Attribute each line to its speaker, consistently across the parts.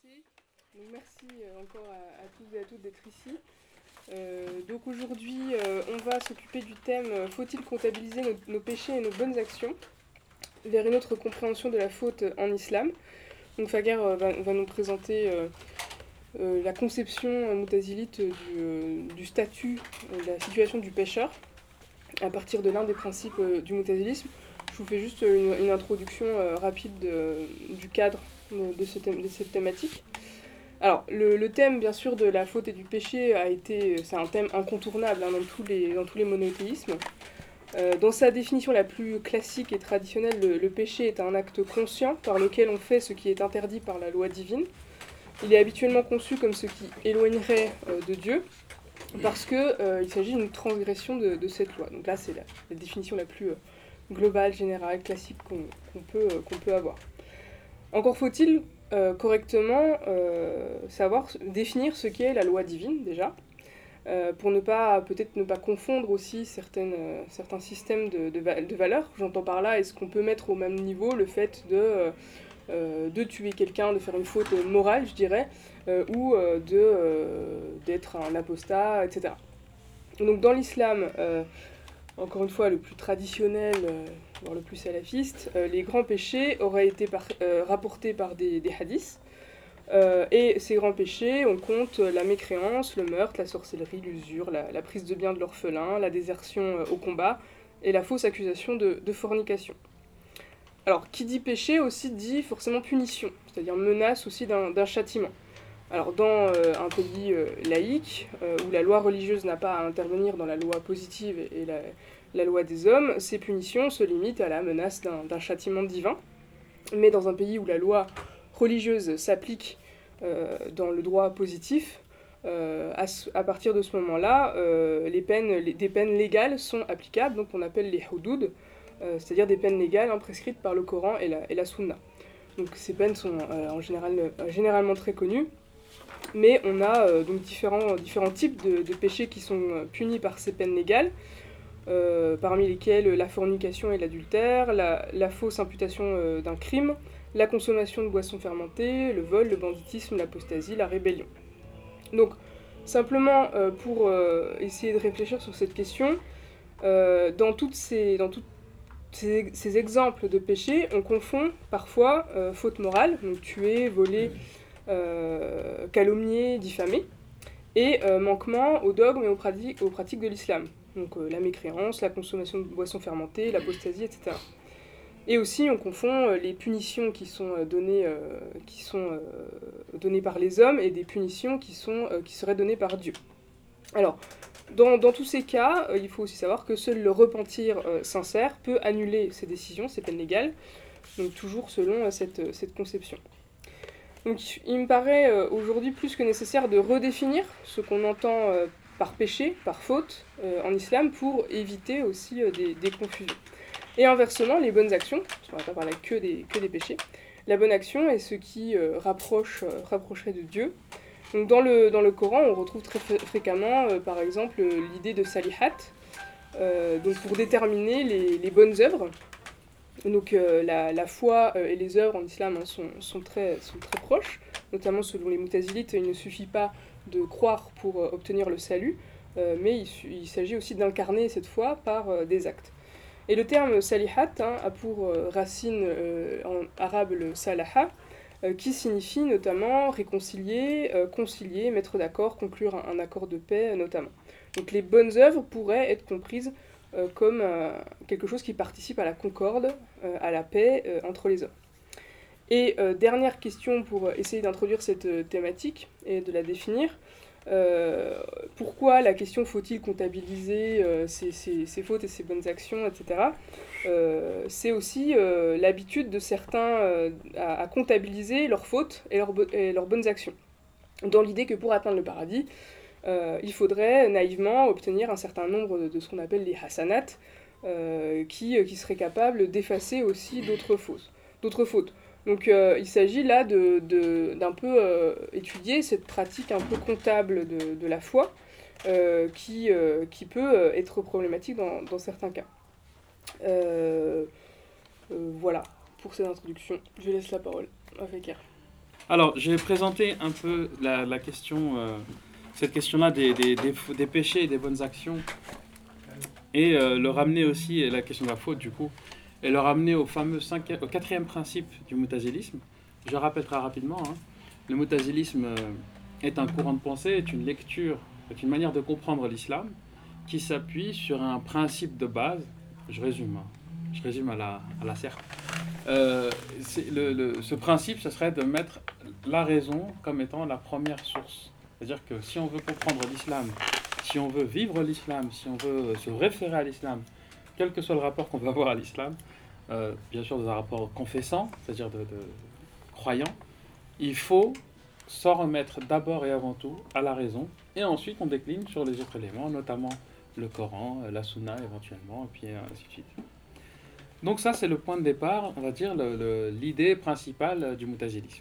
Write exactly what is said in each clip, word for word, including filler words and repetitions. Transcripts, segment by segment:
Speaker 1: commencer. Donc merci euh, encore à, à tous et à toutes d'être ici. Euh, donc aujourd'hui, euh, on va s'occuper du thème euh, faut-il comptabiliser nos, nos péchés et nos bonnes actions vers une autre compréhension de la faute en islam. Donc Faguer euh, va, va nous présenter euh, euh, la conception euh, moutazilite du, euh, du statut, euh, de la situation du pécheur, à partir de l'un des principes euh, du moutazilisme. Je vous fais juste une, une introduction euh, rapide de, du cadre de, de, ce thème, de cette thématique. Alors, le, le thème, bien sûr, de la faute et du péché a été, c'est un thème incontournable hein, dans, tous les, dans tous les monothéismes. Euh, dans sa définition la plus classique et traditionnelle, le, le péché est un acte conscient par lequel on fait ce qui est interdit par la loi divine. Il est habituellement conçu comme ce qui éloignerait euh, de Dieu, parce qu'il euh, s'agit d'une transgression de, de cette loi. Donc là, c'est la, la définition la plus euh, globale, générale, classique qu'on qu'on peut, euh, qu'on peut avoir. Encore faut-il euh, correctement euh, savoir définir ce qu'est la loi divine, déjà, euh, pour ne pas, peut-être ne pas confondre aussi certaines, euh, certains systèmes de, de, de valeurs. J'entends par là, est-ce qu'on peut mettre au même niveau le fait de, euh, de tuer quelqu'un, de faire une faute morale, je dirais, euh, ou euh, de, euh, d'être un apostat, et cetera. Donc dans l'islam, euh, encore une fois le plus traditionnel, euh, voire le plus salafiste, euh, les grands péchés auraient été par, euh, rapportés par des, des hadiths. Euh, et ces grands péchés, on compte la mécréance, le meurtre, la sorcellerie, l'usure, la, la prise de biens de l'orphelin, la désertion euh, au combat et la fausse accusation de, de fornication. Alors, qui dit péché aussi dit forcément punition, c'est-à-dire menace aussi d'un, d'un châtiment. Alors, dans euh, un pays euh, laïque, euh, où la loi religieuse n'a pas à intervenir dans la loi positive et la, la loi des hommes, ces punitions se limitent à la menace d'un, d'un châtiment divin. Mais dans un pays où la loi religieuse s'applique euh, dans le droit positif, euh, à, à, partir de ce moment-là, euh, les peines, les, des peines légales sont applicables, donc on appelle les houdoud, euh, c'est-à-dire des peines légales hein, prescrites par le Coran et la, et la Sunna. Donc ces peines sont euh, en général, euh, généralement très connues, mais on a euh, donc différents, différents types de, de péchés qui sont euh, punis par ces peines légales, euh, parmi lesquels la fornication et l'adultère, la, la fausse imputation euh, d'un crime, la consommation de boissons fermentées, le vol, le banditisme, l'apostasie, la rébellion. Donc, simplement euh, pour euh, essayer de réfléchir sur cette question, euh, dans, toutes ces, dans toutes ces, ces exemples de péchés, on confond parfois euh, faute morale, donc tuer, voler, euh, calomnier, diffamer, et euh, manquement aux dogmes et aux pratiques, aux pratiques de l'islam. Donc euh, la mécréance, la consommation de boissons fermentées, l'apostasie, et cetera. Et aussi, on confond euh, les punitions qui sont, euh, données, euh, qui sont euh, données par les hommes et des punitions qui, sont, euh, qui seraient données par Dieu. Alors, dans, dans tous ces cas, euh, il faut aussi savoir que seul le repentir euh, sincère peut annuler ces décisions, ces peines légales, donc toujours selon euh, cette, cette conception. Donc il me paraît euh, aujourd'hui plus que nécessaire de redéfinir ce qu'on entend euh, par péché, par faute euh, en islam pour éviter aussi euh, des, des confusions. Et inversement, les bonnes actions, parce qu'on ne va pas parler que des, que des péchés, la bonne action est ce qui euh, rapproche, euh, rapprocherait de Dieu. Donc dans le, dans le Coran, on retrouve très fréquemment, euh, par exemple, l'idée de salihat, euh, donc pour déterminer les, les bonnes œuvres. Donc euh, la, la foi euh, et les œuvres en islam hein, sont, sont, très, sont très proches, notamment selon les moutazilites, il ne suffit pas de croire pour euh, obtenir le salut, euh, mais il, il s'agit aussi d'incarner cette foi par euh, des actes. Et le terme salihat hein, a pour euh, racine euh, en arabe le salaha, euh, qui signifie notamment réconcilier, euh, concilier, mettre d'accord, conclure un, un accord de paix euh, notamment. Donc les bonnes œuvres pourraient être comprises euh, comme euh, quelque chose qui participe à la concorde, euh, à la paix euh, entre les hommes. Et euh, dernière question pour essayer d'introduire cette euh, thématique et de la définir. Euh, pourquoi la question faut-il comptabiliser euh, ses, ses, ses fautes et ses bonnes actions, et cetera. Euh, c'est aussi euh, l'habitude de certains euh, à, à comptabiliser leurs fautes et leurs, et leurs bonnes actions, dans l'idée que pour atteindre le paradis, euh, il faudrait naïvement obtenir un certain nombre de, de ce qu'on appelle les hasanat, euh, qui, qui seraient capables d'effacer aussi d'autres fautes. D'autres fautes. Donc euh, il s'agit là de, de, d'un peu euh, étudier cette pratique un peu comptable de, de la foi, euh, qui, euh, qui peut être problématique dans, dans certains cas. Euh, euh, voilà pour cette introduction. Je laisse la parole à Fekir.
Speaker 2: Alors, j'ai présenté un peu la, la question, euh, cette question-là des, des, des, des péchés et des bonnes actions, et euh, le ramener aussi, et la question de la faute du coup, et le ramener au fameux cinquième, au quatrième principe du mutazilisme. Je rappelle très rapidement, hein. Le mutazilisme euh, est un courant de pensée, est une lecture, est une manière de comprendre l'islam qui s'appuie sur un principe de base. Je résume, hein. Je résume à la, à la serpe. Euh, c'est le, le- ce principe, ce serait de mettre la raison comme étant la première source. C'est-à-dire que si on veut comprendre l'islam, si on veut vivre l'islam, si on veut se référer à l'islam, quel que soit le rapport qu'on va avoir à l'islam, euh, bien sûr dans un rapport confessant, c'est-à-dire de, de croyant, il faut s'en remettre d'abord et avant tout à la raison, et ensuite on décline sur les autres éléments, notamment le Coran, la Sunna éventuellement, et puis ainsi de suite. Donc ça, c'est le point de départ, on va dire, le- le- l'idée principale du mutazilisme.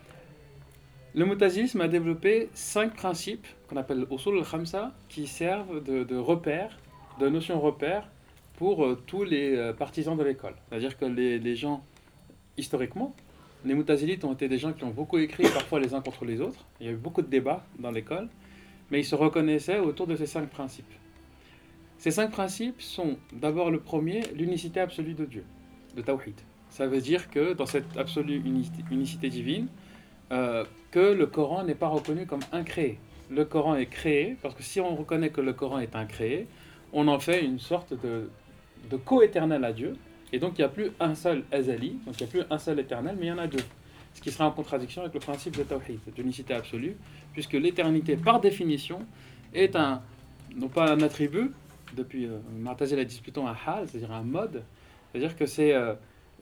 Speaker 2: Le mutazilisme a développé cinq principes qu'on appelle usul al-khamsa qui servent de, de repères, de notions repères pour euh, tous les euh, partisans de l'école. C'est-à-dire que les, les gens, historiquement, les mutazilites ont été des gens qui ont beaucoup écrit, parfois les uns contre les autres. Il y a eu beaucoup de débats dans l'école, mais ils se reconnaissaient autour de ces cinq principes. Ces cinq principes sont d'abord le premier, l'unicité absolue de Dieu, le tawhid. Ça veut dire que dans cette absolue unicité, unicité divine, euh, que le Coran n'est pas reconnu comme incréé. Le Coran est créé, parce que si on reconnaît que le Coran est incréé, on en fait une sorte de, de co-éternel à Dieu, et donc il n'y a plus un seul azali, donc il n'y a plus un seul éternel, mais il y en a deux. Ce qui sera en contradiction avec le principe de tawhid, d'unicité absolue, puisque l'éternité, par définition, est un, non pas un attribut, depuis euh, Mu'tazila dit plutôt un hal, c'est-à-dire un mode, c'est-à-dire que c'est euh,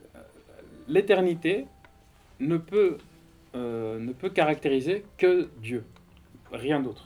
Speaker 2: l'éternité ne peut euh, ne peut caractériser que Dieu, rien d'autre.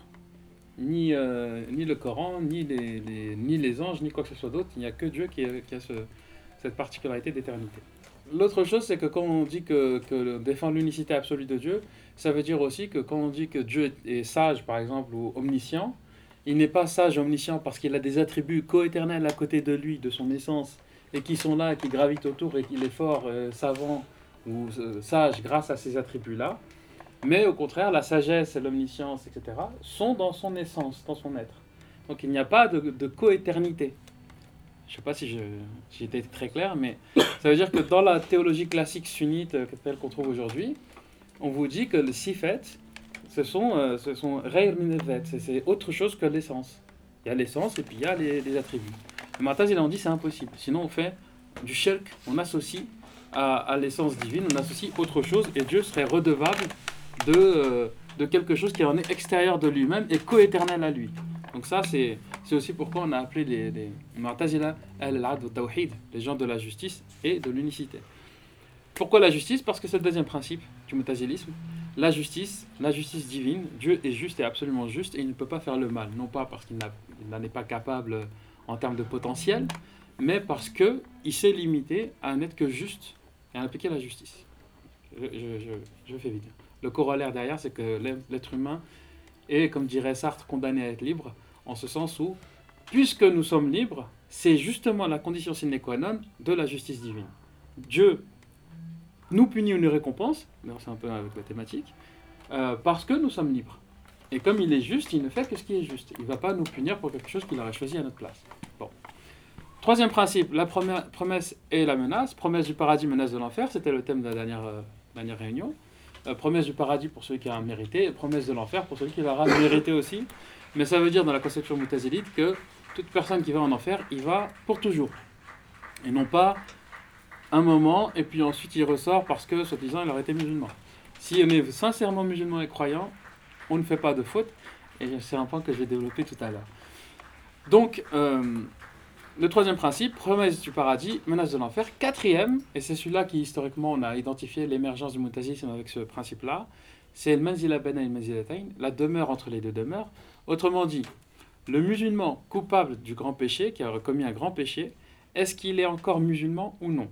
Speaker 2: Ni, euh, ni le Coran, ni les, les- ni les anges, ni quoi que ce soit d'autre. Il n'y a que Dieu qui, a- qui a ce- cette particularité d'éternité. L'autre chose, c'est que quand on dit que, que défendre l'unicité absolue de Dieu, ça veut dire aussi que quand on dit que Dieu est, est sage, par exemple, ou omniscient, il n'est pas sage, omniscient, parce qu'il a des attributs coéternels à côté de lui, de son essence, et qui sont là, qui gravitent autour, et qu'il est fort, euh, savant ou euh, sage grâce à ces attributs-là. Mais au contraire, la sagesse et l'omniscience, et cetera, sont dans son essence, dans son être. Donc il n'y a pas de, de coéternité. Je ne sais pas si je- j'ai été très clair, mais ça veut dire que dans la théologie classique sunnite, euh, telle qu'on trouve aujourd'hui, on vous dit que le sifet, ce sont, euh, ce sont ghayr min al-dhat, c'est c'est autre chose que l'essence. Il y a l'essence et puis il y a les, les attributs. Le Mu'tazila, il en dit c'est impossible. Sinon on fait du shirk, on associe à, à l'essence divine, on associe autre chose et Dieu serait redevable de, euh, de quelque chose qui en est extérieur de lui-même et coéternel à lui. Donc ça, c'est, c'est aussi pourquoi on a appelé les, les Mu'tazila al-Adl wa Tawhid, les gens de la justice et de l'unicité. Pourquoi la justice? Parce que c'est le deuxième principe du mutazilisme. La justice, la justice divine, Dieu est juste et absolument juste et il ne peut pas faire le mal. Non pas parce qu'il n'en est pas capable en termes de potentiel, mais parce qu'il s'est limité à n'être que juste et à appliquer la justice. Je, je, je, je fais vite. Le corollaire derrière, c'est que l'être humain est, comme dirait Sartre, condamné à être libre, en ce sens où, puisque nous sommes libres, c'est justement la condition sine qua non de la justice divine. Dieu nous punit ou nous récompense, c'est un peu avec la thématique, euh, parce que nous sommes libres. Et comme il est juste, il ne fait que ce qui est juste. Il ne va pas nous punir pour quelque chose qu'il aurait choisi à notre place. Bon. Troisième principe, la première, promesse et la menace. Promesse du paradis, menace de l'enfer, c'était le thème de la dernière, euh, dernière réunion. Euh, promesse du paradis pour celui qui a mérité, et promesse de l'enfer pour celui qui l'aura mérité aussi. Mais ça veut dire dans la conception mutazilite que toute personne qui va en enfer, il va pour toujours. Et non pas un moment, et puis ensuite il ressort parce que, soi-disant, il aurait été musulman. Si on est sincèrement musulman et croyant, on ne fait pas de faute, et c'est un point que je vais développer tout à l'heure. Donc, euh, le troisième principe, promesse du paradis, menace de l'enfer. Quatrième, et c'est celui-là qui, historiquement, on a identifié l'émergence du mutazisme avec ce principe-là, c'est le manzila baina el manzilatayn, la demeure entre les deux demeures. Autrement dit, le musulman coupable du grand péché, qui a commis un grand péché, est-ce qu'il est encore musulman ou non?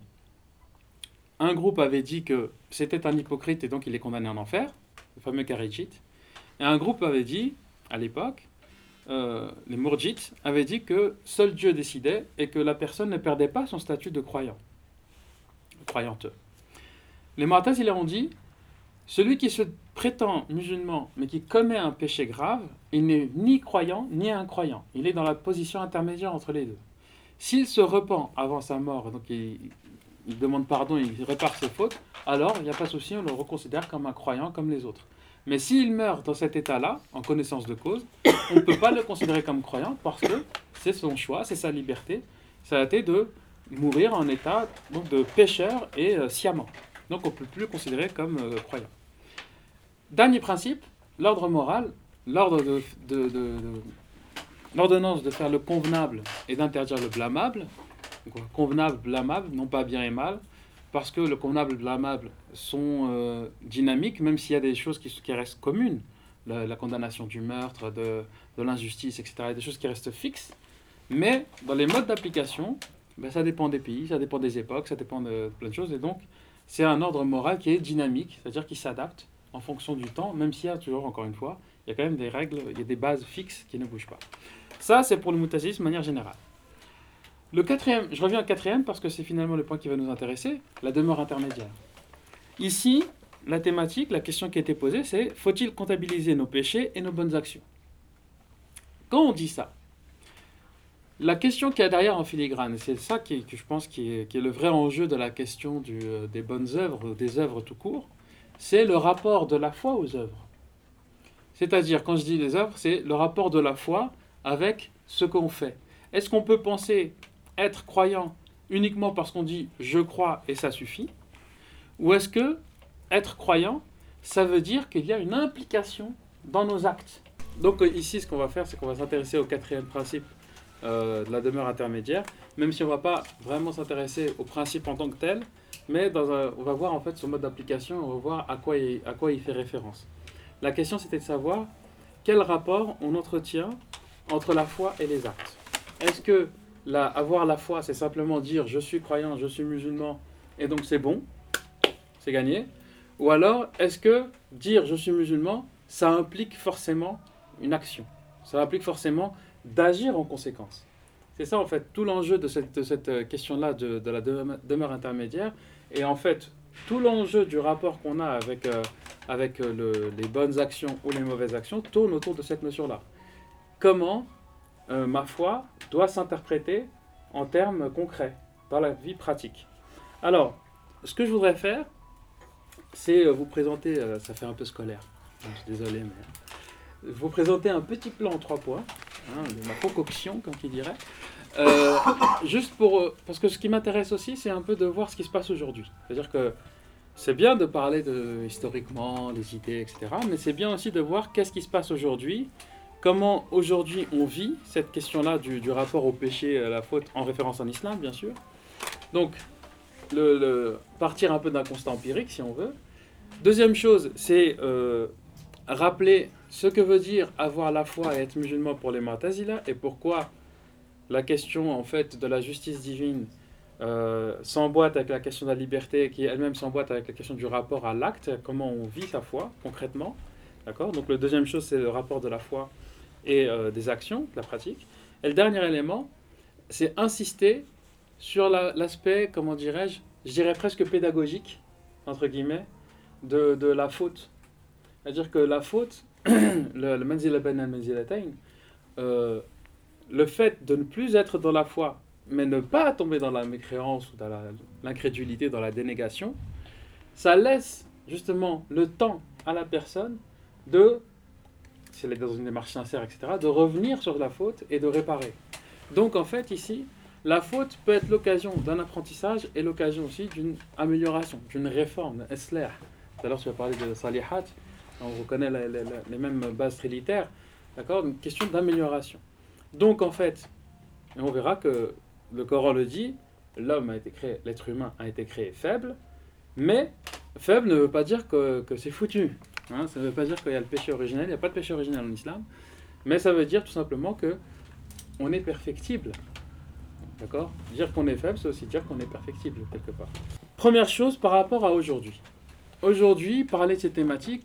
Speaker 2: Un groupe avait dit que c'était un hypocrite et donc il est condamné en enfer, le fameux Kharijite. Et un groupe avait dit, à l'époque, euh, les Mourjites avaient dit que seul Dieu décidait et que la personne ne perdait pas son statut de croyant, croyante. Les Mu'tazila ont dit, Celui qui se prétend musulman, mais qui commet un péché grave, il n'est ni croyant ni incroyant. Il est dans la position intermédiaire entre les deux. S'il se repent avant sa mort, donc il, il demande pardon, il répare ses fautes, alors il n'y a pas de souci, on le reconsidère comme un croyant comme les autres. Mais s'il meurt dans cet état-là, en connaissance de cause, on ne peut pas le considérer comme croyant parce que c'est son choix, c'est sa liberté. Ça a été de mourir en état donc, de pécheur et euh, sciemment. Donc on ne peut plus le considérer comme euh, croyant. Dernier principe, l'ordre moral, l'ordre de, de, de, de l'ordonnance de faire le convenable et d'interdire le blâmable. Donc, convenable, blâmable, non pas bien et mal, parce que le convenable et le blâmable sont euh, dynamiques, même s'il y a des choses qui, qui restent communes, la, la condamnation du meurtre, de, de l'injustice, et cetera, des choses qui restent fixes, mais dans les modes d'application, ben, ça dépend des pays, ça dépend des époques, ça dépend de plein de choses, et donc c'est un ordre moral qui est dynamique, c'est-à-dire qui s'adapte en fonction du temps, même s'il y a toujours, encore une fois, il y a quand même des règles, il y a des bases fixes qui ne bougent pas. Ça, c'est pour le moutazilisme de manière générale. Le quatrième, je reviens au quatrième parce que c'est finalement le point qui va nous intéresser, la demeure intermédiaire. Ici, la thématique, la question qui a été posée, c'est faut-il comptabiliser nos péchés et nos bonnes actions? Quand on dit ça, la question qu'il y a derrière en filigrane, c'est ça qui, que je pense qui est, qui est le vrai enjeu de la question du, des bonnes œuvres, des œuvres tout court, c'est le rapport de la foi aux œuvres. C'est-à-dire, quand je dis les œuvres, c'est le rapport de la foi avec ce qu'on fait. Est-ce qu'on peut penser être croyant uniquement parce qu'on dit « je crois » et ça suffit? Ou est-ce que être croyant, ça veut dire qu'il y a une implication dans nos actes? Donc ici, ce qu'on va faire, c'est qu'on va s'intéresser au quatrième principe euh, de la demeure intermédiaire, même si on ne va pas vraiment s'intéresser au principe en tant que tel, mais dans un, on va voir en fait son mode d'application, on va voir à quoi il, à quoi il fait référence. La question, c'était de savoir quel rapport on entretient entre la foi et les actes. Est-ce que la, avoir la foi, c'est simplement dire « je suis croyant, je suis musulman, et donc c'est bon, c'est gagné » ou alors, est-ce que dire « je suis musulman », ça implique forcément une action? Ça implique forcément d'agir en conséquence. C'est ça, en fait, tout l'enjeu de cette, de cette question-là de, de la demeure intermédiaire. Et en fait, tout l'enjeu du rapport qu'on a avec, euh, avec le, les bonnes actions ou les mauvaises actions tourne autour de cette notion-là. Comment euh, ma foi doit s'interpréter en termes concrets, dans la vie pratique. Alors, ce que je voudrais faire, c'est vous présenter, euh, ça fait un peu scolaire, je suis désolé, mais vous présenter un petit plan en trois points, hein, de ma concoction, comme qui dirait, euh, juste pour, parce que ce qui m'intéresse aussi, c'est un peu de voir ce qui se passe aujourd'hui. C'est-à-dire que c'est bien de parler de, historiquement, des idées, et cetera, mais c'est bien aussi de voir qu'est-ce qui se passe aujourd'hui, comment aujourd'hui on vit cette question-là du, du rapport au péché, à la faute, en référence en islam, bien sûr. Donc, le, le, partir un peu d'un constat empirique, si on veut. Deuxième chose, c'est euh, rappeler ce que veut dire avoir la foi et être musulman pour les Mu'tazila et pourquoi la question en fait de la justice divine euh, s'emboîte avec la question de la liberté, qui elle-même s'emboîte avec la question du rapport à l'acte, comment on vit sa foi concrètement. D'accord ? Donc la deuxième chose, c'est le rapport de la foi et euh, des actions, de la pratique. Et le dernier élément, c'est insister sur la, l'aspect, comment dirais-je, je dirais presque pédagogique, entre guillemets, de, de la faute. C'est-à-dire que la faute, le, le manzila ben al-manzilatayn, euh, le fait de ne plus être dans la foi, mais ne pas tomber dans la mécréance ou dans la, l'incrédulité, dans la dénégation, ça laisse justement le temps à la personne de, si elle est dans une démarche sincère, et cetera, de revenir sur la faute et de réparer. Donc en fait ici, la faute peut être l'occasion d'un apprentissage et l'occasion aussi d'une amélioration, d'une réforme, d'un islah. Tout à l'heure tu as parlé de salihat, on reconnaît la, la, la, les mêmes bases trilitaires, d'accord, une question d'amélioration. Donc en fait, et on verra que le Coran le dit, l'homme a été créé, l'être humain a été créé faible, mais faible ne veut pas dire que, que c'est foutu. Hein, ça ne veut pas dire qu'il y a le péché originel, il n'y a pas de péché originel en islam, mais ça veut dire tout simplement que on est perfectible. D'accord ? Dire qu'on est faible, c'est aussi dire qu'on est perfectible quelque part. Première chose par rapport à aujourd'hui. Aujourd'hui, parler de ces thématiques,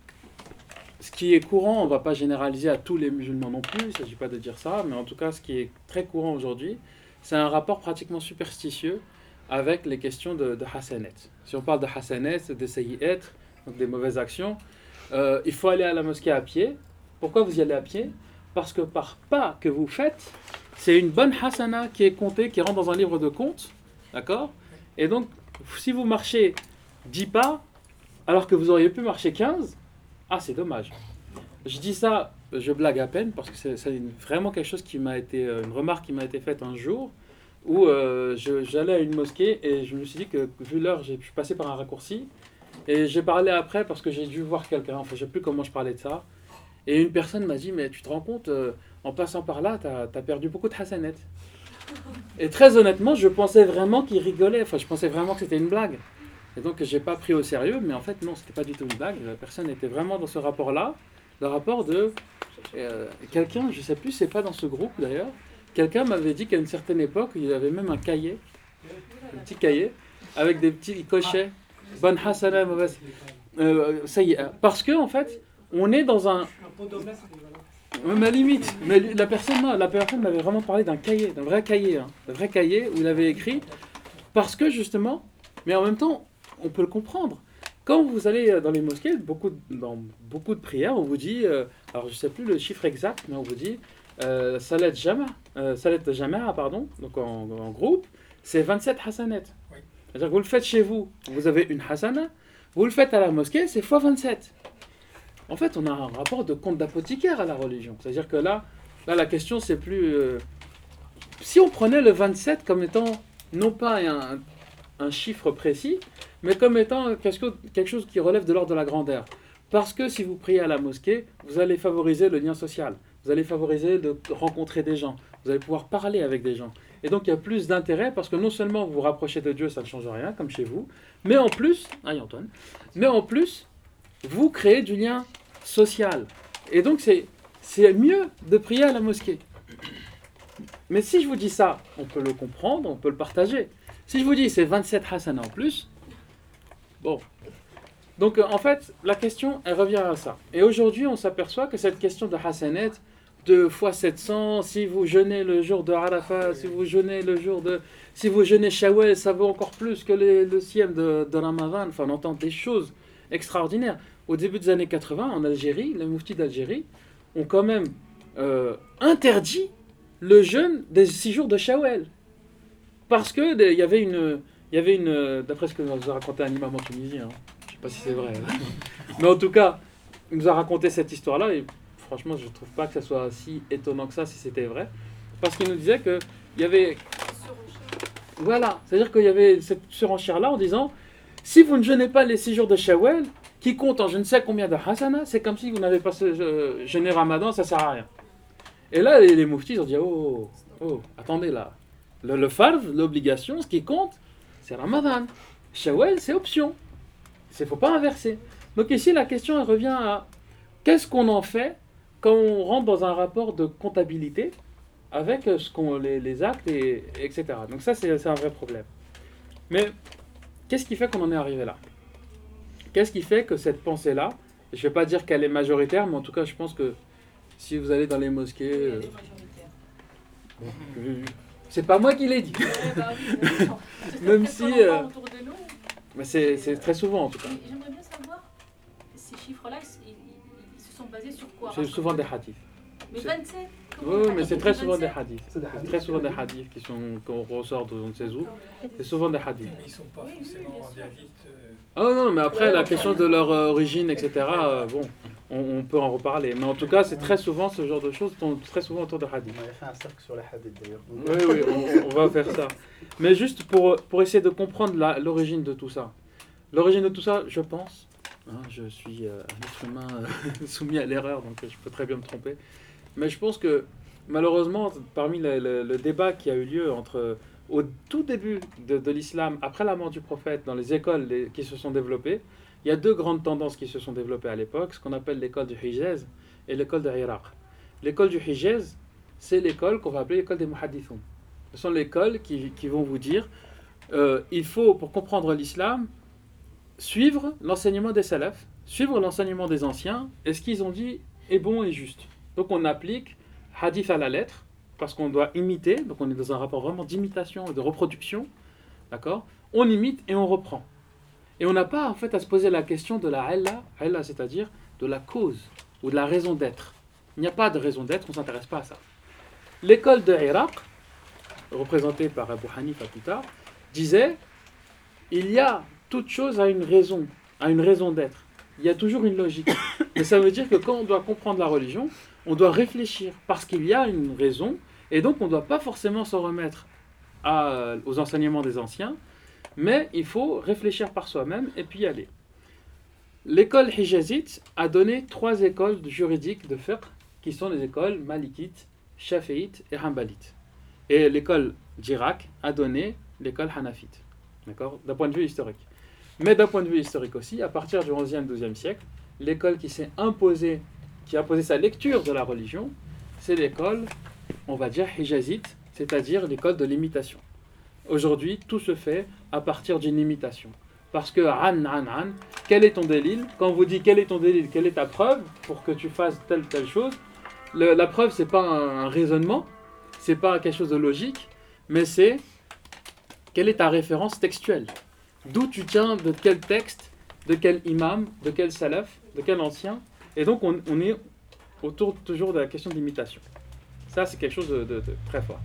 Speaker 2: ce qui est courant, on ne va pas généraliser à tous les musulmans non plus, il ne s'agit pas de dire ça, mais en tout cas, ce qui est très courant aujourd'hui, c'est un rapport pratiquement superstitieux avec les questions de, de hasanet. Si on parle de hasanet, de sayyi'at, donc des mauvaises actions, euh, il faut aller à la mosquée à pied. Pourquoi vous y allez à pied? Parce que par pas que vous faites, c'est une bonne hasana qui est comptée, qui rentre dans un livre de comptes, d'accord? Et donc, si vous marchez dix pas, alors que vous auriez pu marcher quinze, ah, c'est dommage. Je dis ça, je blague à peine, parce que c'est, c'est une- vraiment quelque chose qui m'a été, euh, une remarque qui m'a été faite un jour, où euh, je- j'allais à une mosquée, et je me suis dit que, vu l'heure, j'ai- je suis passé par un raccourci, et j'ai parlé après, parce que j'ai dû voir quelqu'un, enfin, je ne sais plus comment je parlais de ça, et une personne m'a dit, mais tu te rends compte, euh, en passant par là, tu as perdu beaucoup de hasanettes. Et très honnêtement, je pensais vraiment qu'il rigolait, enfin, je pensais vraiment que c'était une blague. Et donc, j'ai pas pris au sérieux, mais en fait, non, c'était pas du tout une blague. La personne était vraiment dans ce rapport-là, le rapport de euh, quelqu'un, je sais plus, c'est pas dans ce groupe d'ailleurs. Quelqu'un m'avait dit qu'à une certaine époque, il avait même un cahier, un petit cahier, avec des petits, il cochait bonne hasana, mauvaise, euh, ça y est. Parce que en fait, on est dans un, ma limite. Mais la personne, non, la personne m'avait vraiment parlé d'un cahier, d'un vrai cahier, hein, d'un vrai cahier où il avait écrit. Parce que justement, mais en même temps, on peut le comprendre. Quand vous allez dans les mosquées, beaucoup, de- dans beaucoup de prières, on vous dit, euh, alors je ne sais plus le chiffre exact, mais on vous dit, euh, salat jama, euh, salat jama'a, pardon, donc en, en groupe, c'est vingt-sept hasanat.
Speaker 3: Oui.
Speaker 2: C'est-à-dire que vous le faites chez vous, vous avez une hasana, vous le faites à la mosquée, c'est fois vingt-sept. En fait, on a un rapport de compte d'apothicaire à la religion. C'est-à-dire que là, là la question, c'est plus... euh, si on prenait le vingt-sept comme étant, non pas un, un chiffre précis, mais comme étant quelque chose, quelque chose qui relève de l'ordre de la grandeur. Parce que si vous priez à la mosquée, vous allez favoriser le lien social, vous allez favoriser de rencontrer des gens, vous allez pouvoir parler avec des gens. Et donc il y a plus d'intérêt parce que non seulement vous vous rapprochez de Dieu, ça ne change rien, comme chez vous, mais en plus, aïe Antoine, mais en plus, vous créez du lien social. Et donc c'est, c'est mieux de prier à la mosquée. Mais si je vous dis ça, on peut le comprendre, on peut le partager. Si je vous dis c'est vingt-sept hasana en plus, bon. Donc euh, en fait, la question, elle revient à ça. Et aujourd'hui, on s'aperçoit que cette question de hasanet, de fois sept cents, si vous jeûnez le jour de Arafat, si vous jeûnez le jour de... Si vous jeûnez Shawwal, ça vaut encore plus que les, le siyam de, de Ramadan. Enfin, on entend des choses extraordinaires. Au début des années quatre-vingts, en Algérie, les mouftis d'Algérie ont quand même euh, interdit le jeûne des six jours de Shawwal. Parce qu'il y avait une... Il y avait une... D'après ce que nous a raconté un imam en Tunisie, hein, je ne sais pas si c'est vrai, hein. Mais en tout cas, il nous a raconté cette histoire-là, et franchement, je ne trouve pas que ça soit si étonnant que ça, si c'était vrai. Parce qu'il nous disait qu'il y avait... Voilà, c'est-à-dire qu'il y avait cette surenchère-là en disant, si vous ne jeûnez pas les six jours de Shawwal, qui comptent en je ne sais combien de hasana, c'est comme si vous n'avez pas euh, jeûné Ramadan, ça ne sert à rien. Et là, les, les mouftis ont dit, oh, oh, attendez là, le, le farv, l'obligation, ce qui compte, c'est Ramadan. Shawwal, c'est option. Il ne faut pas inverser. Donc ici, la question elle revient à qu'est-ce qu'on en fait quand on rentre dans un rapport de comptabilité avec ce qu'on, les, les actes, et, et cetera. Donc ça, c'est, c'est un vrai problème. Mais qu'est-ce qui fait qu'on en est arrivé là? Qu'est-ce qui fait que cette pensée-là, je ne vais pas dire qu'elle est majoritaire, mais en tout cas, je pense que si vous allez dans les mosquées... Euh, euh, c'est pas moi qui l'ai dit. Même si... Euh, mais c'est, c'est très souvent en tout cas.
Speaker 4: J'aimerais bien savoir, ces chiffres-là, ils, ils, ils se sont basés sur quoi?
Speaker 2: C'est souvent des hadiths.
Speaker 4: Mais vingt-sept?
Speaker 2: Oui, oui, mais c'est très souvent des hadiths. C'est très souvent des hadiths qui sont, qu'on ressort de on ne sait où. C'est souvent des hadiths.
Speaker 3: Ils ne sont pas forcément des hadiths. Euh...
Speaker 2: Oh non, mais après, la question de leur euh, origine, et cetera, euh, bon, on, on peut en reparler. Mais en tout cas, c'est très souvent ce genre de choses, très souvent autour de hadiths.
Speaker 5: On avait fait un cercle sur les hadiths d'ailleurs.
Speaker 2: Oui, oui, on, on va faire ça. Mais juste pour, pour essayer de comprendre la, l'origine de tout ça. L'origine de tout ça, je pense, hein, je suis euh, un être humain euh, soumis à l'erreur, donc je peux très bien me tromper. Mais je pense que, malheureusement, parmi le, le, le débat qui a eu lieu entre, au tout début de, de l'islam, après la mort du prophète, dans les écoles les, qui se sont développées, il y a deux grandes tendances qui se sont développées à l'époque, ce qu'on appelle l'école du Hijaz et l'école de Iraq. L'école du Hijaz, c'est l'école qu'on va appeler l'école des muhaddithoun. Ce sont les écoles qui, qui vont vous dire, euh, il faut, pour comprendre l'islam, suivre l'enseignement des salafs, suivre l'enseignement des anciens, et ce qu'ils ont dit est bon et juste. Donc on applique hadith à la lettre, parce qu'on doit imiter, donc on est dans un rapport vraiment d'imitation et de reproduction, d'accord? On imite et on reprend. Et on n'a pas en fait à se poser la question de la illa, illa c'est-à-dire de la cause ou de la raison d'être. Il n'y a pas de raison d'être, on ne s'intéresse pas à ça. L'école de Irak, représentée par Abu Hanifa plus tard, disait il y a toute chose a une raison, a une raison d'être. Il y a toujours une logique. Mais ça veut dire que quand on doit comprendre la religion, on doit réfléchir parce qu'il y a une raison et donc on ne doit pas forcément s'en remettre à, aux enseignements des anciens, mais il faut réfléchir par soi-même et puis y aller. L'école hijazite a donné trois écoles juridiques de fiqh qui sont les écoles malikites, shafi'ites et hanbalites. Et l'école d'Irak a donné l'école hanafite, d'accord, d'un point de vue historique. Mais d'un point de vue historique aussi, à partir du onzième douzième siècle, l'école qui s'est imposée, qui a imposé sa lecture de la religion, c'est l'école, on va dire, hijazite, c'est-à-dire l'école de l'imitation. Aujourd'hui, tout se fait à partir d'une imitation. Parce que, an, an, an, quel est ton délil? Quand on vous dit quel est ton délil, quelle est ta preuve pour que tu fasses telle telle chose, le, la preuve, c'est pas un, un raisonnement, c'est pas quelque chose de logique, mais c'est quelle est ta référence textuelle? D'où tu tiens, de quel texte, de quel imam, de quel salaf, de quel ancien. Et donc, on, on est autour toujours de la question d'imitation. Ça, c'est quelque chose de, de, de très fort.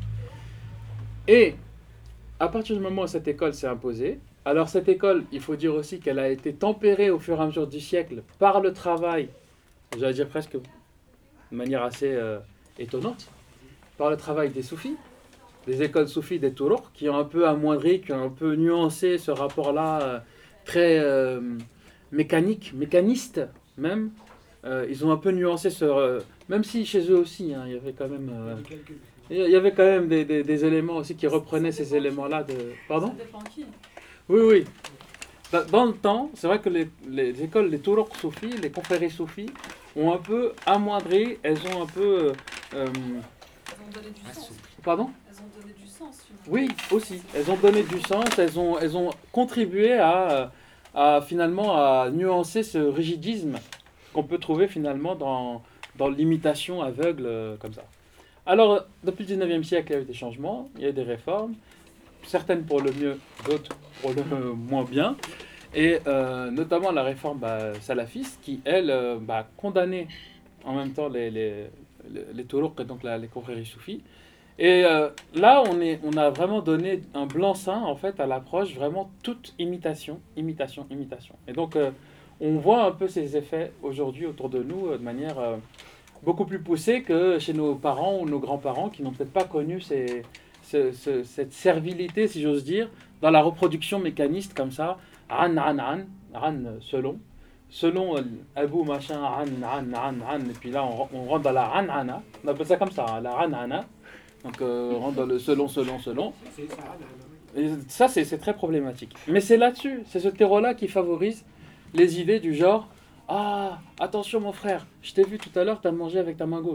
Speaker 2: Et à partir du moment où cette école s'est imposée, alors cette école, il faut dire aussi qu'elle a été tempérée au fur et à mesure du siècle par le travail, j'allais dire presque de manière assez euh, étonnante, par le travail des soufis, des écoles soufis, des touruq, qui ont un peu amoindri, qui ont un peu nuancé ce rapport-là euh, très euh, mécanique, mécaniste même. Euh, ils ont un peu nuancé ce... Euh, même si chez eux aussi, hein, il y avait quand même... Euh, il y avait quand même des, des, des éléments aussi qui reprenaient ces éléments-là de... Pardon ?
Speaker 4: Ça dépend qui.
Speaker 2: Oui, oui. Dans le temps, c'est vrai que les, les écoles, les touruq soufis, les confréries soufis, ont un peu amoindri, elles ont un peu... Euh,
Speaker 4: Elles ont donné du sens.
Speaker 2: pardon ?
Speaker 4: Elles ont donné du sens. Finalement.
Speaker 2: Oui, aussi. Elles ont donné du sens, elles ont, elles ont contribué à, à finalement à nuancer ce rigidisme qu'on peut trouver finalement dans, dans l'imitation aveugle euh, comme ça. Alors, depuis le dix-neuvième siècle, il y a eu des changements, il y a eu des réformes, certaines pour le mieux, d'autres pour le moins bien, et euh, notamment la réforme bah, salafiste qui, elle, euh, bah, condamnait en même temps les, les, les, les touruq et donc la, les confréries soufis. Et euh, là, on, est, on a vraiment donné un blanc-seing en fait à l'approche vraiment toute imitation, imitation, imitation. Et donc, euh, on voit un peu ces effets aujourd'hui autour de nous euh, de manière euh, beaucoup plus poussée que chez nos parents ou nos grands-parents qui n'ont peut-être pas connu ces, ce, ce, cette servilité, si j'ose dire, dans la reproduction mécaniste comme ça, an, an, an, an selon, selon euh, Abu machin, an, an, an, an, et puis là on, on rentre dans la an, ana, on appelle ça comme ça, hein, la an, ana. Donc euh, on rentre dans le selon, selon, selon. Et ça, c'est, c'est très problématique. Mais c'est là-dessus, c'est ce terreau-là qui favorise les idées du genre « Ah, attention mon frère, je t'ai vu tout à l'heure, t'as mangé avec ta main gauche. »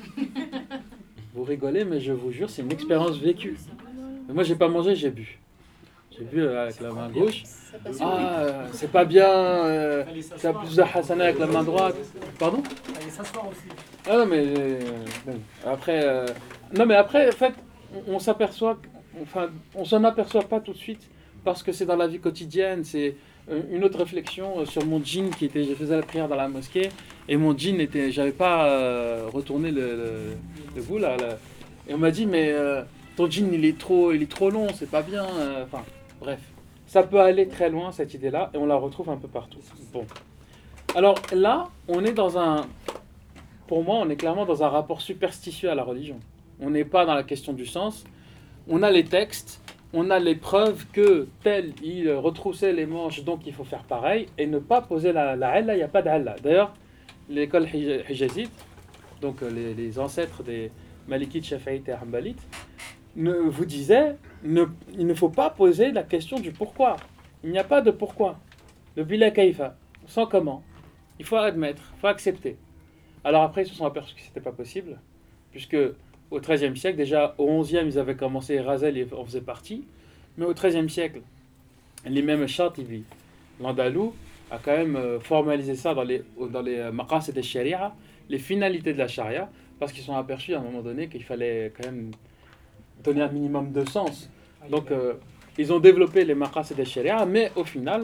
Speaker 2: Vous rigolez, mais je vous jure, c'est une expérience vécue. Mais moi, j'ai pas mangé, j'ai bu. J'ai bu euh, avec la main gauche. Ah, euh, c'est pas bien, euh, c'est plus de hasana avec la main droite. Pardon ?
Speaker 3: Allez s'asseoir aussi.
Speaker 2: Ah non, mais euh, bon, après, euh, non mais après, en fait, on, on s'aperçoit, enfin, on s'en aperçoit pas tout de suite parce que c'est dans la vie quotidienne. C'est euh, une autre réflexion sur mon jean qui était, je faisais la prière dans la mosquée et mon jean était, j'avais pas euh, retourné le, le, le bout là, là, et on m'a dit mais euh, ton jean il est trop, il est trop long, c'est pas bien. euh, Enfin, bref, ça peut aller très loin cette idée-là et on la retrouve un peu partout. Bon, alors là, on est dans un Pour moi, on est clairement dans un rapport superstitieux à la religion. On n'est pas dans la question du sens. On a les textes, on a les preuves que tel, il retroussait les manches, donc il faut faire pareil, et ne pas poser la, la halla, il n'y a pas d'halla. D'ailleurs, l'école hijazite, donc les, les ancêtres des malikites, shafi'ites et hanbalites, ne, vous disaient, ne, il ne faut pas poser la question du pourquoi. Il n'y a pas de pourquoi. Le bila kaifa, sans comment. Il faut admettre, il faut accepter. Alors après, ils se sont aperçus que ce n'était pas possible, puisque au treizième siècle, déjà au onzième, ils avaient commencé, Razel en faisait partie, mais au treizième siècle, l'imam Shatibi, l'Andalou, a quand même formalisé ça dans les, dans les maqasid de sharia, les finalités de la charia, parce qu'ils se sont aperçus à un moment donné qu'il fallait quand même donner un minimum de sens. Donc euh, ils ont développé les maqasid de sharia, mais au final,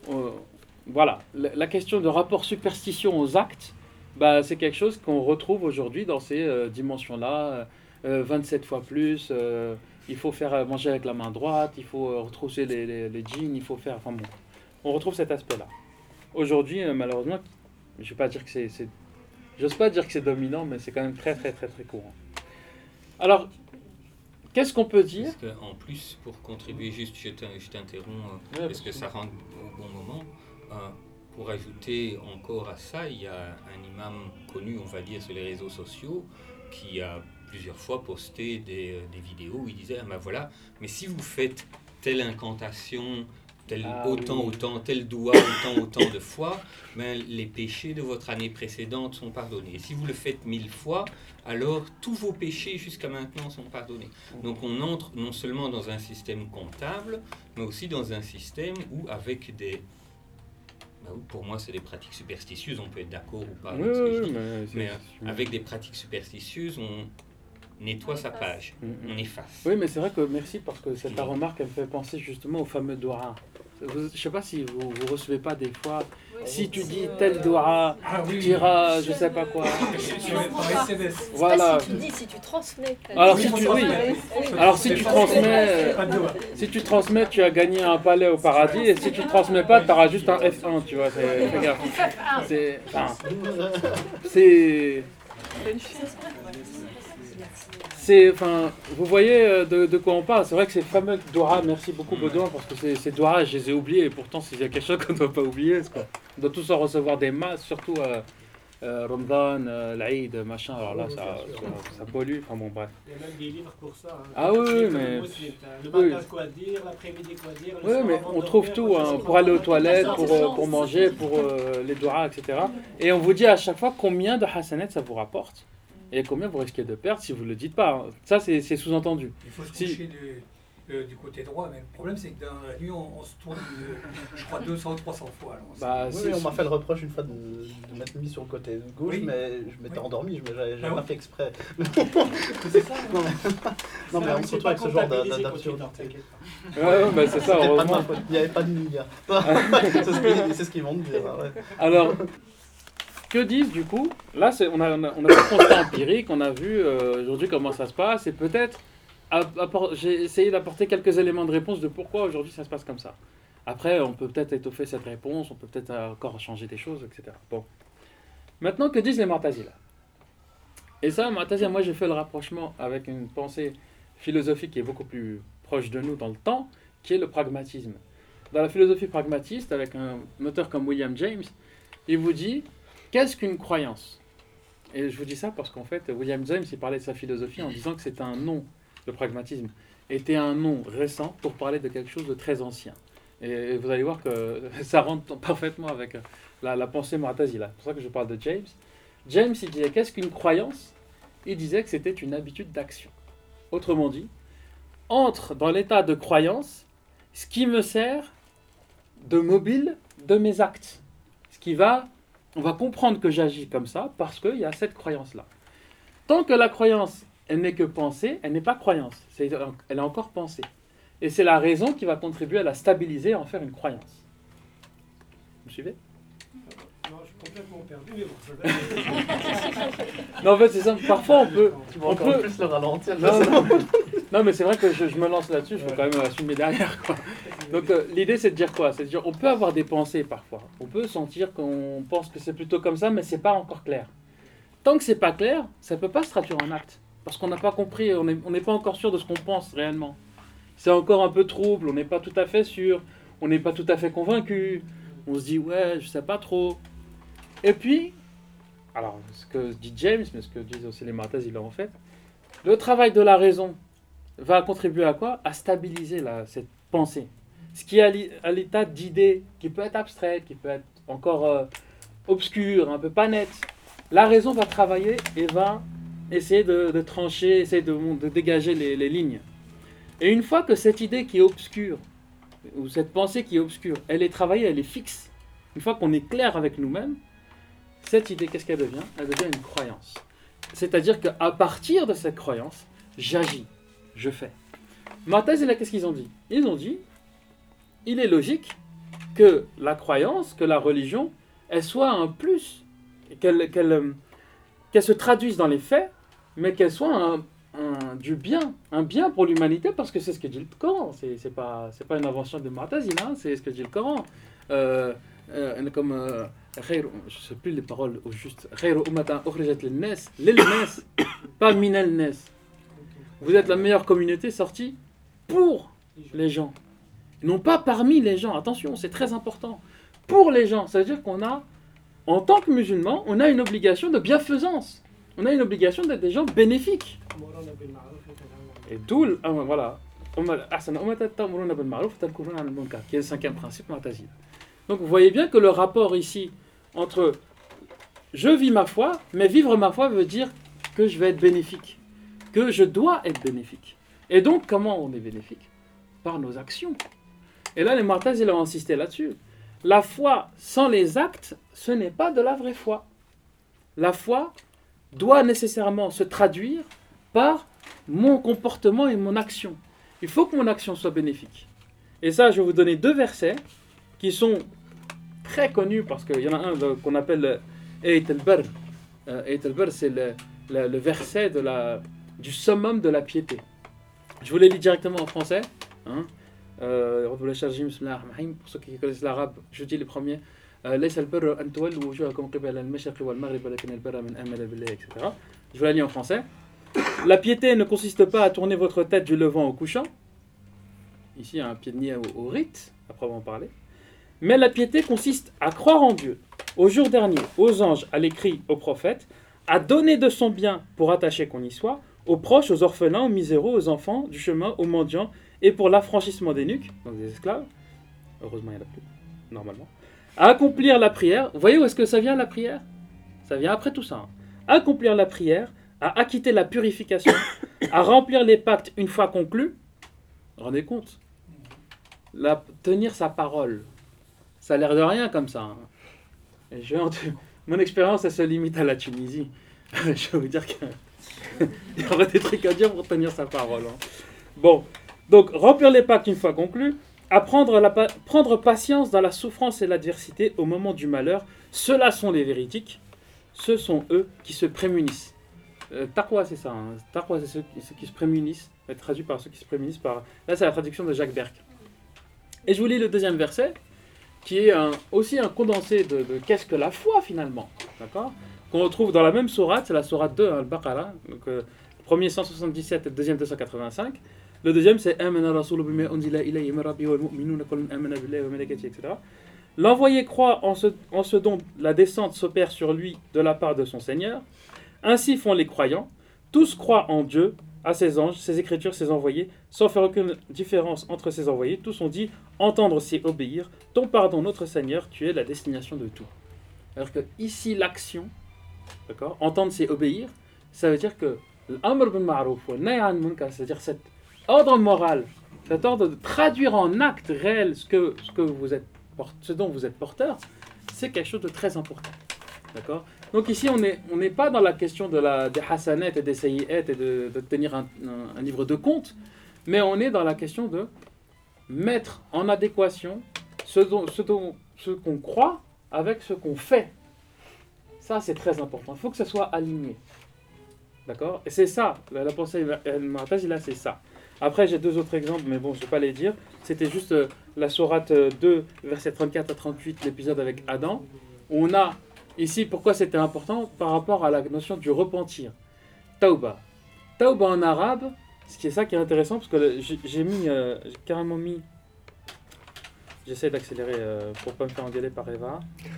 Speaker 2: euh, voilà, la, la question de rapport superstition aux actes, bah, c'est quelque chose qu'on retrouve aujourd'hui dans ces euh, dimensions-là. Euh, vingt-sept fois plus, euh, il faut faire euh, manger avec la main droite, il faut euh, retrousser les, les, les jeans, il faut faire... Enfin bon, on retrouve cet aspect-là. Aujourd'hui, euh, malheureusement, je vais pas dire que c'est... c'est j'ose pas dire que c'est dominant, mais c'est quand même très très très très courant. Alors, qu'est-ce qu'on peut dire?
Speaker 6: Parce qu'en plus, pour contribuer, juste, je t'in- je t'interromps, euh,
Speaker 2: Ouais,
Speaker 6: parce que ça rentre au bon moment. euh, pour ajouter encore à ça, il y a un imam connu, on va dire, sur les réseaux sociaux, qui a plusieurs fois posté des, des vidéos où il disait, ah ben voilà, mais si vous faites telle incantation, tel,
Speaker 2: Ah
Speaker 6: autant,
Speaker 2: oui.
Speaker 6: autant, tel doigt, autant, autant de fois, ben, les péchés de votre année précédente sont pardonnés. Et si vous le faites mille fois, alors tous vos péchés jusqu'à maintenant sont pardonnés. Donc on entre non seulement dans un système comptable, mais aussi dans un système où avec des... ben, pour moi c'est des pratiques superstitieuses, on peut être d'accord ou pas avec
Speaker 2: Oui,
Speaker 6: ce que je
Speaker 2: oui,
Speaker 6: dis,
Speaker 2: mais, c'est-
Speaker 6: mais
Speaker 2: c'est-
Speaker 6: avec des pratiques superstitieuses, on nettoie
Speaker 4: On
Speaker 6: sa
Speaker 4: efface.
Speaker 6: page,
Speaker 2: Mm, mm.
Speaker 6: on efface.
Speaker 2: Oui, mais c'est vrai que merci parce que cette remarque, elle me fait penser justement au fameux doha. Vous- Je sais pas si vous vous recevez pas des fois,
Speaker 4: Oui,
Speaker 2: si tu
Speaker 4: c'est,
Speaker 2: dis
Speaker 4: euh,
Speaker 2: tel doha,
Speaker 3: Ah oui,
Speaker 2: tu diras je sais pas quoi.
Speaker 3: Je vais par S M S.
Speaker 2: Voilà.
Speaker 7: C'est pas si tu dis, si tu transmets.
Speaker 2: Alors,
Speaker 3: Oui,
Speaker 2: si
Speaker 3: faut
Speaker 2: tu-
Speaker 3: transmettre.
Speaker 2: oui. Alors, si tu transmets, euh,
Speaker 3: Pas de doigt.
Speaker 2: Si tu transmets, tu as gagné un palais au paradis, et si tu transmets pas, tu auras juste un F un, tu vois. C'est, fais gaffe. C'est, enfin, c'est, c'est, enfin, vous voyez euh, de, de quoi on parle. C'est vrai que ces fameux Dora, merci beaucoup Baudouin, parce que ces, ces Dora, je les ai oubliés, et pourtant, s'il y a quelque chose qu'on ne doit pas oublier, c'est quoi. On doit tous en recevoir des masses, surtout euh, euh, Ramadan, euh, l'Aïd, machin. Alors là,
Speaker 5: Oui,
Speaker 2: ça,
Speaker 5: bien sûr.
Speaker 2: ça, ça pollue. Enfin bon, bref.
Speaker 8: Il y a même des livres pour ça. hein.
Speaker 2: Ah oui, oui,
Speaker 8: Comme
Speaker 2: mais-
Speaker 8: le muslim, t'as Le
Speaker 2: oui.
Speaker 8: matin, quoi dire, l'après-midi, quoi dire. le
Speaker 2: Oui,
Speaker 8: soir
Speaker 2: mais
Speaker 8: avant
Speaker 2: on
Speaker 8: de
Speaker 2: trouve
Speaker 8: dormir,
Speaker 2: tout,
Speaker 8: quoi
Speaker 2: hein,
Speaker 8: dire.
Speaker 2: pour aller aux
Speaker 8: Tout
Speaker 2: toilettes,
Speaker 8: ça,
Speaker 2: pour,
Speaker 8: c'est
Speaker 2: euh,
Speaker 8: ça.
Speaker 2: pour manger, pour euh, les doigts, et cetera. Et on vous dit à chaque fois combien de hasanat ça vous rapporte et combien vous risquez de perdre si vous ne le dites pas. hein. Ça, c'est c'est sous-entendu.
Speaker 3: Il faut se
Speaker 2: Si-
Speaker 3: coucher du, euh, du côté droit, mais le problème c'est que dans la nuit on, on se tourne, euh, je crois, deux cents ou trois cents fois. alors, c'est-
Speaker 2: Bah,
Speaker 5: Oui,
Speaker 2: si-
Speaker 5: oui, on m'a fait le reproche une fois de, de m'être mis sur le côté gauche,
Speaker 3: Oui.
Speaker 5: mais je m'étais
Speaker 3: Oui.
Speaker 5: endormi, je n'avais
Speaker 3: Ah
Speaker 5: pas
Speaker 3: oui.
Speaker 5: fait exprès.
Speaker 3: c'est ça.
Speaker 5: Non, mais, non, mais
Speaker 8: Ça,
Speaker 5: on
Speaker 8: c'est
Speaker 5: se retrouve
Speaker 8: pas
Speaker 5: avec ce genre
Speaker 8: comptabilisé quand tu
Speaker 5: d'absurde.
Speaker 8: dors, t'inquiète pas.
Speaker 2: Ouais, ouais, bah, c'est ça,
Speaker 5: C'était pas de
Speaker 2: heureusement.
Speaker 5: ma faute, il n'y avait pas de niga. c'est ce qu'ils c'est ce qu'ils vont me dire. hein, ouais.
Speaker 2: Alors, que disent du coup? Là, c'est- on a, on a, on a fait un constat empirique, on a vu euh, aujourd'hui comment ça se passe, et peut-être, app- appor- j'ai essayé d'apporter quelques éléments de réponse de pourquoi aujourd'hui ça se passe comme ça. Après, on peut peut-être étoffer cette réponse, on peut peut-être euh, encore changer des choses, et cetera. Bon. Maintenant, que disent les Mu'tazila? Et ça, Mu'tazila, moi j'ai fait le rapprochement avec une pensée philosophique qui est beaucoup plus proche de nous dans le temps, qui est le pragmatisme. Dans la philosophie pragmatiste, avec un auteur comme William James, il vous dit, qu'est-ce qu'une croyance? Et je vous dis ça parce qu'en fait, William James, il parlait de sa philosophie en disant que c'était un nom, le pragmatisme, était un nom récent pour parler de quelque chose de très ancien. Et vous allez voir que ça rentre parfaitement avec la, la pensée Mu'tazila. C'est pour ça que je parle de James. James, il disait, qu'est-ce qu'une croyance? Il disait que c'était une habitude d'action. Autrement dit, entre dans l'état de croyance ce qui me sert de mobile de mes actes. Ce qui va, on va comprendre que j'agis comme ça parce qu'il y a cette croyance-là. Tant que la croyance, elle n'est que pensée, elle n'est pas croyance. C'est, elle est encore pensée. Et c'est la raison qui va contribuer à la stabiliser et en faire une croyance. Vous me suivez?
Speaker 8: Non, je suis complètement perdu, mais bon, ça va.
Speaker 2: Non, en fait, c'est ça. Parfois, on peut...
Speaker 5: Tu vas
Speaker 2: On
Speaker 5: encore
Speaker 2: peut-
Speaker 5: plus le ralentir.
Speaker 2: Non, non, non, mais c'est vrai que je, je me lance là-dessus, je peux quand même assumer derrière, quoi. Donc euh, l'idée c'est de dire quoi? C'est de dire on peut avoir des pensées parfois. On peut sentir qu'on pense que c'est plutôt comme ça, mais c'est pas encore clair. Tant que c'est pas clair, ça peut pas se traduire en acte. Parce qu'on n'a pas compris, on n'est on n'est pas encore sûr de ce qu'on pense réellement. C'est encore un peu trouble, on n'est pas tout à fait sûr, on n'est pas tout à fait convaincu. On se dit ouais, je sais pas trop. Et puis, alors ce que dit James, mais ce que disent aussi les Mu'tazila en fait, le travail de la raison va contribuer à quoi? À stabiliser la, cette pensée. Ce qui est à l'i- à l'état d'idée, qui peut être abstraite, qui peut être encore euh, obscure, un peu pas nette. La raison va travailler et va essayer de, de trancher, essayer de, de dégager les, les lignes. Et une fois que cette idée qui est obscure, ou cette pensée qui est obscure, elle est travaillée, elle est fixe, une fois qu'on est clair avec nous-mêmes, cette idée, qu'est-ce qu'elle devient? Elle devient une croyance. C'est-à-dire qu'à partir de cette croyance, j'agis, je fais. Mu'tazila, qu'est-ce qu'ils ont dit? Ils ont dit, il est logique que la croyance, que la religion, elle soit un plus, qu'elle, qu'elle, qu'elle se traduise dans les faits, mais qu'elle soit un, un- du bien, un bien pour l'humanité, parce que c'est ce que dit le Coran. C'est, c'est pas, c'est pas une invention de Mu'tazila, hein, c'est ce que dit le Coran. Euh, euh, comme, euh, خير- je ne sais plus les paroles au juste. خير أمة أخرجت للناس للناس pas minal nas. Vous êtes la meilleure communauté sortie pour les gens. Non pas parmi les gens. Attention, c'est très important. Pour les gens. Ça veut dire qu'on a, en tant que musulmans, on a une obligation de bienfaisance. On a une obligation d'être des gens bénéfiques. Et d'où, le- ah, voilà, أحسن أمة تأمرون بالمعروف وتنكرون عن المنكر, qui est le cinquième principe mu'tazili. Donc vous voyez bien que le rapport ici entre je vis ma foi, mais vivre ma foi veut dire que je vais être bénéfique, que je dois être bénéfique. Et donc comment on est bénéfique? Par nos actions. Et là les Mu'tazili ont insisté là-dessus. La foi sans les actes, ce n'est pas de la vraie foi. La foi doit nécessairement se traduire par mon comportement et mon action. Il faut que mon action soit bénéfique. Et ça, je vais vous donner deux versets qui sont très connus parce qu'il y en a un euh, qu'on appelle Ayat al-Barr. Euh, Ayat al-Barr, c'est le, le- le verset de la, du summum de la piété. Je vous les lis directement en français. Hein. Euh, pour ceux qui connaissent l'arabe, je dis les premiers. Euh, ليس البر أن تولوا وجوهكم قبل المشرق والمغرب ولكن البر من آمن بالله, et cetera. Je vous la lis en français. La piété ne consiste pas à tourner votre tête du levant au couchant. Ici, il y a un pied de nez au, au rite, à proprement parler. Mais la piété consiste à croire en Dieu, au jour dernier, aux anges, à l'écrit, aux prophètes, à donner de son bien pour attacher qu'on y soit, aux proches, aux orphelins, aux miséraux, aux enfants du chemin, aux mendiants, et pour l'affranchissement des nuques, donc des esclaves. Heureusement, il n'y en a plus, normalement. À accomplir la prière. Vous voyez où est-ce que ça vient, la prière? Ça vient après tout ça. Hein. Accomplir la prière, à acquitter la purification, à remplir les pactes une fois conclus. Rendez compte, la, tenir sa parole. Ça a l'air de rien comme ça. Hein. Et je, mon expérience, elle se limite à la Tunisie. Je vais vous dire qu'il y aurait des trucs à dire pour tenir sa parole. Hein. Bon, donc remplir les pactes une fois conclus, à prendre, la, prendre patience dans la souffrance et l'adversité au moment du malheur. Ceux-là sont les véridiques. Ce sont eux qui se prémunissent. Euh, taqwa, c'est ça. Hein. Taqwa, c'est ceux, ceux qui se prémunissent. C'est traduit par ceux qui se prémunissent par... Là, c'est la traduction de Jacques Berck. Et je vous lis le deuxième verset, qui est un, aussi un condensé de, de qu'est-ce que la foi, finalement. D'accord? Qu'on retrouve dans la même sourate, c'est la sourate deux, hein, Al-Baqarah. Donc, euh, le premier cent soixante-dix-sept et le deuxième deux cent quatre-vingt-cinq. Le deuxième, c'est Amana Rasulu bima unzila ilayhi min rabbihi wal mu'minuna kullun amana billahi wa malaikatihi, et cetera. L'envoyé croit en ce, en ce dont la descente s'opère sur lui de la part de son Seigneur. Ainsi font les croyants. Tous croient en Dieu, à ses anges, ses écritures, ses envoyés, sans faire aucune différence entre ses envoyés. Tous ont dit entendre, c'est obéir. Ton pardon, notre Seigneur, tu es la destination de tout. Alors que ici, l'action, d'accord, entendre, c'est obéir, ça veut dire que l'amr bil ma'ruf wa nahy anil munkar, c'est-à-dire cet ordre moral, cet ordre de traduire en acte réel ce que, ce que vous êtes, ce dont vous êtes porteur, c'est quelque chose de très important. D'accord? Donc ici, on n'est on n'est pas dans la question de la, des hasanat et des sayyi'at et de, de tenir un, un, un livre de comptes, mais on est dans la question de mettre en adéquation ce dont, ce dont, ce qu'on croit avec ce qu'on fait. Ça, c'est très important. Il faut que ça soit aligné. D'accord? Et c'est ça, la, la pensée al-Mu'tazila, c'est ça. Après, j'ai deux autres exemples, mais bon, je ne vais pas les dire. C'était juste euh, la sourate deux, versets trente-quatre à trente-huit, l'épisode avec Adam. Où on a ici, pourquoi c'était important? Par rapport à la notion du repentir. Tauba. Tauba en arabe, ce qui est ça qui est intéressant, parce que le, j'ai, j'ai mis, euh, j'ai carrément mis... J'essaie d'accélérer euh, pour ne pas me faire engueuler par Eva.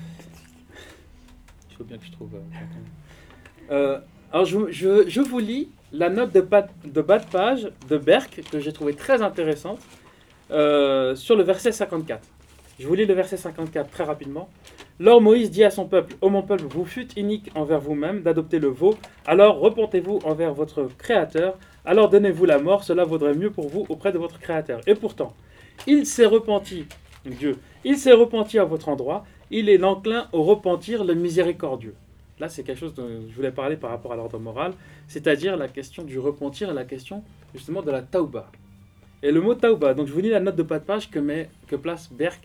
Speaker 2: Il faut bien que je trouve... Euh, euh, alors, je, je, je vous lis la note de bas de, bas de page de Berck, que j'ai trouvé très intéressante, euh, sur le verset cinquante-quatre. Je vous lis le verset cinquante-quatre très rapidement. Lors Moïse dit à son peuple, « Ô mon peuple, vous fûtes iniques envers vous-même d'adopter le veau, alors repentez-vous envers votre Créateur, alors donnez-vous la mort, cela vaudrait mieux pour vous auprès de votre Créateur. Et pourtant, il s'est repenti, Dieu, il s'est repenti à votre endroit, il est l'enclin au repentir, le miséricordieux. » Là, c'est quelque chose dont je voulais parler par rapport à l'ordre moral, c'est-à-dire la question du repentir et la question justement de la tauba. Et le mot tauba, donc je vous lis la note de bas de page que, met, que place Berck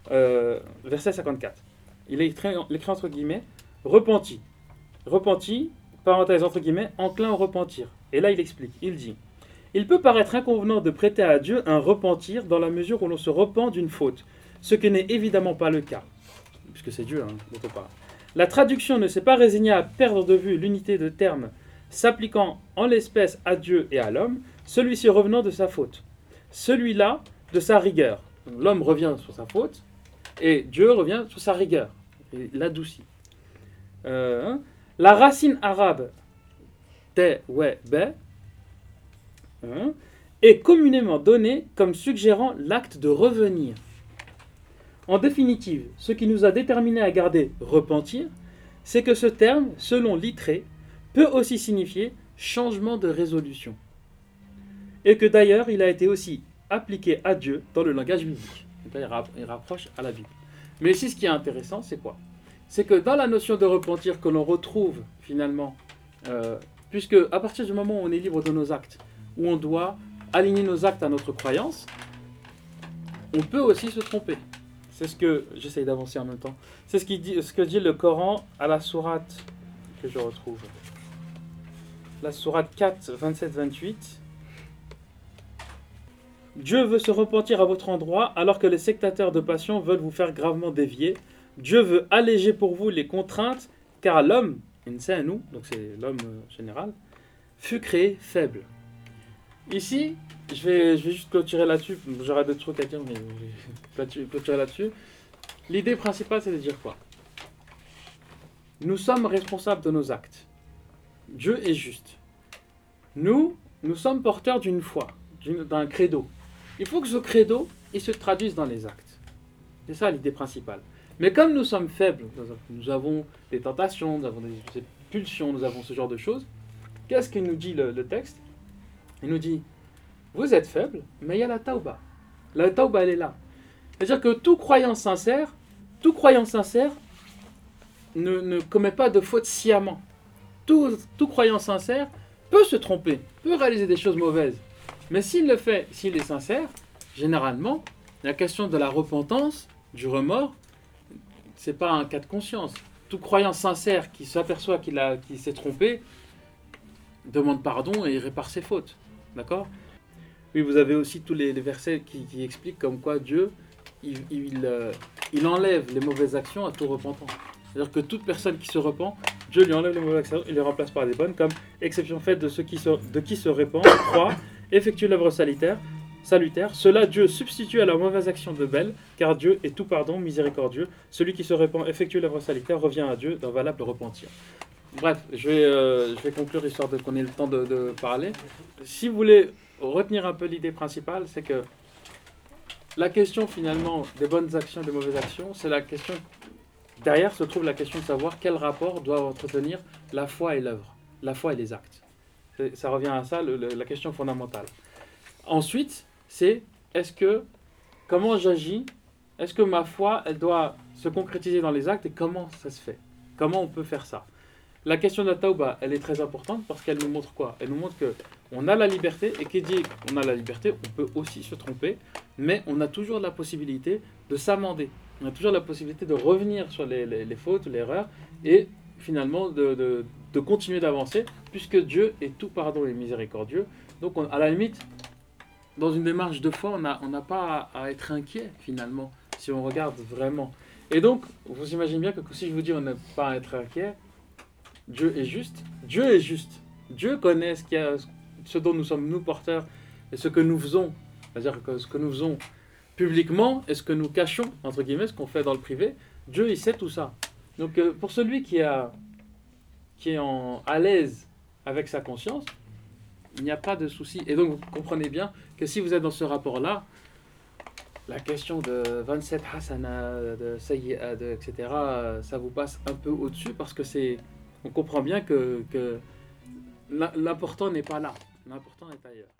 Speaker 2: euh, verset cinquante-quatre. Il est écrit, il écrit entre guillemets, repenti. Repenti, parenthèse entre guillemets, enclin au repentir. Et là, il explique, il dit, il peut paraître inconvenant de prêter à Dieu un repentir dans la mesure où l'on se repent d'une faute, ce qui n'est évidemment pas le cas, puisque c'est Dieu hein, dont on parle. La traduction ne s'est pas résignée à perdre de vue l'unité de termes s'appliquant en l'espèce à Dieu et à l'homme, celui-ci revenant de sa faute, celui-là de sa rigueur. L'homme revient sur sa faute et Dieu revient sur sa rigueur, et l'adoucit. Euh, hein, la racine arabe te, ouais, be, hein, est communément donnée comme suggérant l'acte de revenir. En définitive, ce qui nous a déterminés à garder repentir, c'est que ce terme, selon Littré, peut aussi signifier changement de résolution. Et que d'ailleurs, il a été aussi appliqué à Dieu dans le langage biblique. Il rapproche à la Bible. Mais ici, ce qui est intéressant, c'est quoi? C'est que dans la notion de repentir que l'on retrouve finalement, euh, puisque à partir du moment où on est libre de nos actes, où on doit aligner nos actes à notre croyance, on peut aussi se tromper. C'est ce que j'essaye d'avancer en même temps. C'est ce, qui dit, ce que dit le Coran à la sourate que je retrouve. La sourate quatre, vingt-sept vingt-huit. Dieu veut se repentir à votre endroit alors que les sectateurs de passion veulent vous faire gravement dévier. Dieu veut alléger pour vous les contraintes car l'homme, insanu, donc c'est l'homme général, fut créé faible. Ici, je vais, je vais juste clôturer là-dessus. J'aurai d'autres trucs à dire, mais je vais clôturer là-dessus. L'idée principale, c'est de dire quoi? Nous sommes responsables de nos actes. Dieu est juste. Nous, nous sommes porteurs d'une foi, d'un credo. Il faut que ce credo, il se traduise dans les actes. C'est ça l'idée principale. Mais comme nous sommes faibles, nous avons des tentations, nous avons des, des pulsions, nous avons ce genre de choses, qu'est-ce qu'il nous dit le, le texte? Il nous dit, vous êtes faibles, mais il y a la tauba. La tauba, elle est là. C'est-à-dire que tout croyant sincère, tout croyant sincère ne, ne commet pas de faute sciemment. Tout, tout croyant sincère peut se tromper, peut réaliser des choses mauvaises. Mais s'il le fait, s'il est sincère, généralement, la question de la repentance, du remords, c'est pas un cas de conscience. Tout croyant sincère qui s'aperçoit qu'il a, qu'il s'est trompé, demande pardon et répare ses fautes. D'accord? Oui, vous avez aussi tous les, les versets qui, qui expliquent comme quoi Dieu, il, il, euh, il enlève les mauvaises actions à tout repentant. C'est-à-dire que toute personne qui se repent, Dieu lui enlève les mauvaises actions, il les remplace par des bonnes, comme exception faite de ceux qui se, de qui se répand, croit, effectue l'œuvre salutaire, salutaire. Cela Dieu substitue à la mauvaise action de belle, car Dieu est tout pardon, miséricordieux. Celui qui se répand, effectue l'œuvre salutaire, revient à Dieu d'un valable repentir. Bref, je vais, euh, je vais conclure histoire de qu'on ait le temps de, de parler. Si vous voulez retenir un peu l'idée principale, c'est que la question finalement des bonnes actions et des mauvaises actions, c'est la question, derrière se trouve la question de savoir quel rapport doivent entretenir la foi et l'œuvre, la foi et les actes. C'est, ça revient à ça, le, le, la question fondamentale. Ensuite, c'est est-ce que, comment j'agis, est-ce que ma foi, elle doit se concrétiser dans les actes et comment ça se fait? Comment on peut faire ça? La question de la tauba, elle est très importante parce qu'elle nous montre quoi? Elle nous montre qu'on a la liberté, et qui dit qu'on a la liberté, on peut aussi se tromper, mais on a toujours la possibilité de s'amender. On a toujours la possibilité de revenir sur les, les, les fautes, l'erreur, et finalement de, de, de continuer d'avancer, puisque Dieu est tout pardon et miséricordieux. Donc on, à la limite, dans une démarche de foi, on n'a on n'a pas à, à être inquiet finalement, si on regarde vraiment. Et donc, vous imaginez bien que si je vous dis on n'a pas à être inquiet, Dieu est juste. Dieu est juste. Dieu connaît ce, qu'il y a, ce dont nous sommes nous porteurs et ce que nous faisons. C'est-à-dire que ce que nous faisons publiquement et ce que nous cachons, entre guillemets, ce qu'on fait dans le privé. Dieu, il sait tout ça. Donc euh, pour celui qui, a, qui est en, à l'aise avec sa conscience, il n'y a pas de souci. Et donc vous comprenez bien que si vous êtes dans ce rapport-là, la question de vingt-sept hasana, de sayyi'a, et cetera, ça vous passe un peu au-dessus parce que c'est... On comprend bien que, que l'important n'est pas là, l'important est ailleurs.